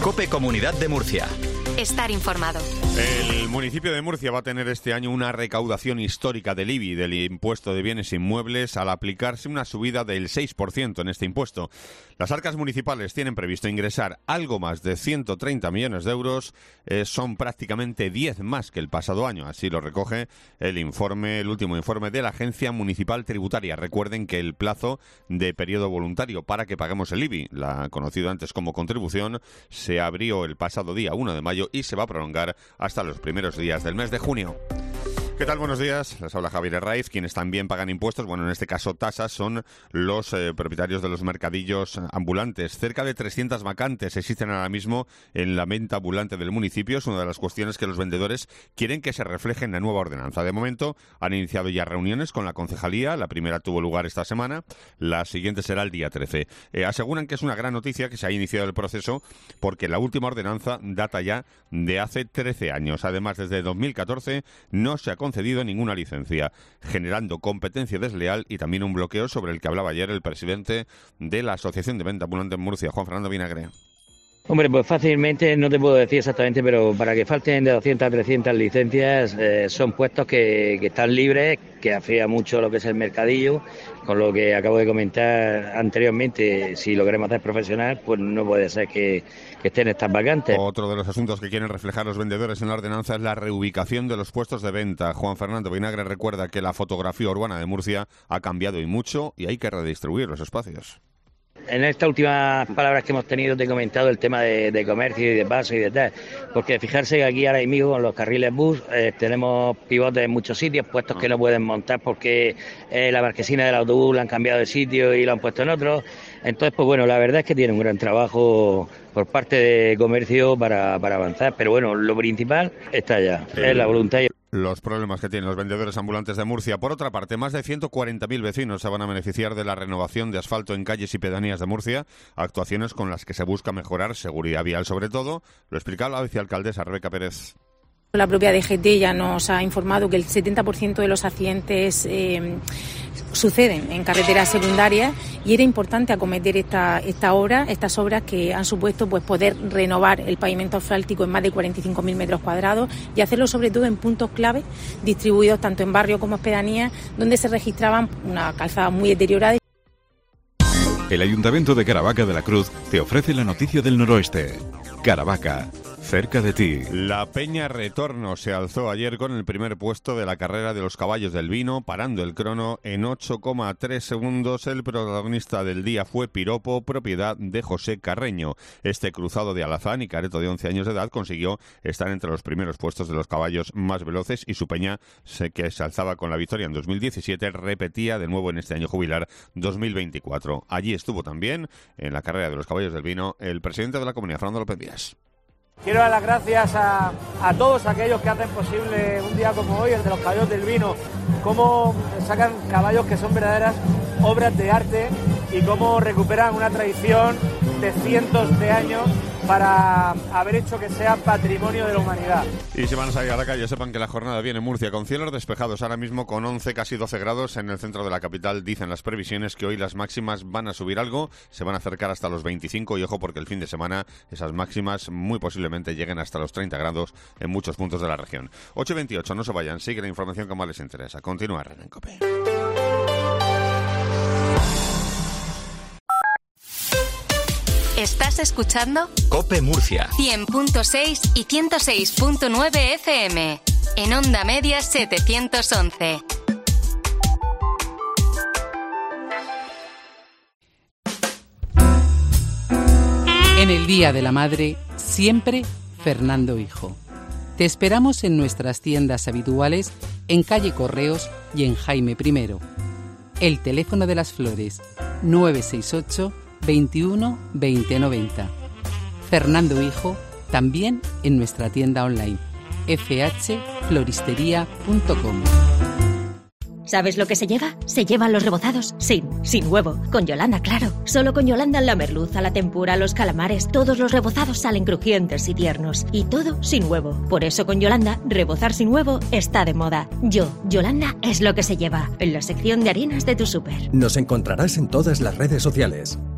COPE Comunidad de Murcia. Estar informado. El municipio de Murcia va a tener este año una recaudación histórica del IBI, del impuesto de bienes inmuebles, al aplicarse una subida del 6% en este impuesto. Las arcas municipales tienen previsto ingresar algo más de 130 millones de euros, son prácticamente 10 más que el pasado año, así lo recoge el último informe de la Agencia Municipal Tributaria. Recuerden que el plazo de periodo voluntario para que paguemos el IBI, la conocido antes como contribución, se abrió el pasado día 1 de mayo y se va a prolongar hasta los primeros días del mes de junio. ¿Qué tal? Buenos días. Les habla Javier Herraiz. Quienes también pagan impuestos, bueno, en este caso tasas, son los propietarios de los mercadillos ambulantes. Cerca de 300 vacantes existen ahora mismo en la venta ambulante del municipio. Es una de las cuestiones que los vendedores quieren que se refleje en la nueva ordenanza. De momento han iniciado ya reuniones con la concejalía. La primera tuvo lugar esta semana. La siguiente será el día 13. Aseguran que es una gran noticia que se haya iniciado el proceso porque la última ordenanza data ya de hace 13 años. Además, desde 2014 no se ha concedido ninguna licencia, generando competencia desleal y también un bloqueo sobre el que hablaba ayer el presidente de la Asociación de Venta Ambulante en Murcia, Juan Fernando Vinagre. Hombre, pues fácilmente no te puedo decir exactamente, pero para que falten de 200 a 300 licencias son puestos que están libres, que afea mucho lo que es el mercadillo, con lo que acabo de comentar anteriormente. Si lo queremos hacer profesional, pues no puede ser que estén estas vacantes. Otro de los asuntos que quieren reflejar los vendedores en la ordenanza es la reubicación de los puestos de venta. Juan Fernando Vinagre recuerda que la fotografía urbana de Murcia ha cambiado y mucho y hay que redistribuir los espacios. En estas últimas palabras que hemos tenido te he comentado el tema de comercio y de paso y de tal, porque fijarse que aquí ahora mismo con los carriles bus tenemos pivotes en muchos sitios, puestos que no pueden montar porque la marquesina del autobús la han cambiado de sitio y lo han puesto en otro. Entonces, pues bueno, la verdad es que tiene un gran trabajo por parte de comercio para avanzar, pero bueno, lo principal está ya, es la voluntad. Los problemas que tienen los vendedores ambulantes de Murcia. Por otra parte, más de 140.000 vecinos se van a beneficiar de la renovación de asfalto en calles y pedanías de Murcia, actuaciones con las que se busca mejorar seguridad vial sobre todo. Lo explicaba la vicealcaldesa Rebeca Pérez. La propia DGT ya nos ha informado que el 70% de los accidentes suceden en carreteras secundarias y era importante acometer estas obras que han supuesto pues poder renovar el pavimento asfáltico en más de 45.000 metros cuadrados y hacerlo sobre todo en puntos clave distribuidos tanto en barrios como en pedanías donde se registraban una calzada muy deteriorada. El Ayuntamiento de Caravaca de la Cruz te ofrece la noticia del noroeste. Caravaca, cerca de ti. La Peña Retorno se alzó ayer con el primer puesto de la carrera de los caballos del vino, parando el crono en 8,3 segundos. El protagonista del día fue Piropo, propiedad de José Carreño. Este cruzado de alazán y careto de 11 años de edad consiguió estar entre los primeros puestos de los caballos más veloces y su peña, que se alzaba con la victoria en 2017, repetía de nuevo en este año jubilar 2024. Allí estuvo también, en la carrera de los caballos del vino, el presidente de la comunidad, Fernando López Díaz. Quiero dar las gracias a todos aquellos que hacen posible un día como hoy, el de los caballos del vino, cómo sacan caballos que son verdaderas obras de arte y cómo recuperan una tradición de cientos de años para haber hecho que sea patrimonio de la humanidad. Y si van a salir a la calle, sepan que la jornada viene en Murcia con cielos despejados ahora mismo con 11, casi 12 grados en el centro de la capital. Dicen las previsiones que hoy las máximas van a subir algo, se van a acercar hasta los 25 y ojo porque el fin de semana esas máximas muy posiblemente lleguen hasta los 30 grados en muchos puntos de la región. 8:28, no se vayan, sigue la información que más les interesa. Continuar en COPE. ¿Estás escuchando? COPE Murcia 100.6 y 106.9 FM. En Onda Media 711. En el Día de la Madre, siempre Fernando Hijo. Te esperamos en nuestras tiendas habituales en calle Correos y en Jaime I. El teléfono de las flores 968 21 20 90. Fernando Hijo, también en nuestra tienda online fhfloristería.com. ¿Sabes lo que se lleva? Se llevan los rebozados sin huevo. Con Yolanda, claro. Solo con Yolanda la merluza, la tempura, los calamares, todos los rebozados salen crujientes y tiernos. Y todo sin huevo. Por eso con Yolanda, rebozar sin huevo está de moda. Yolanda es lo que se lleva. En la sección de harinas de tu súper. Nos encontrarás en todas las redes sociales.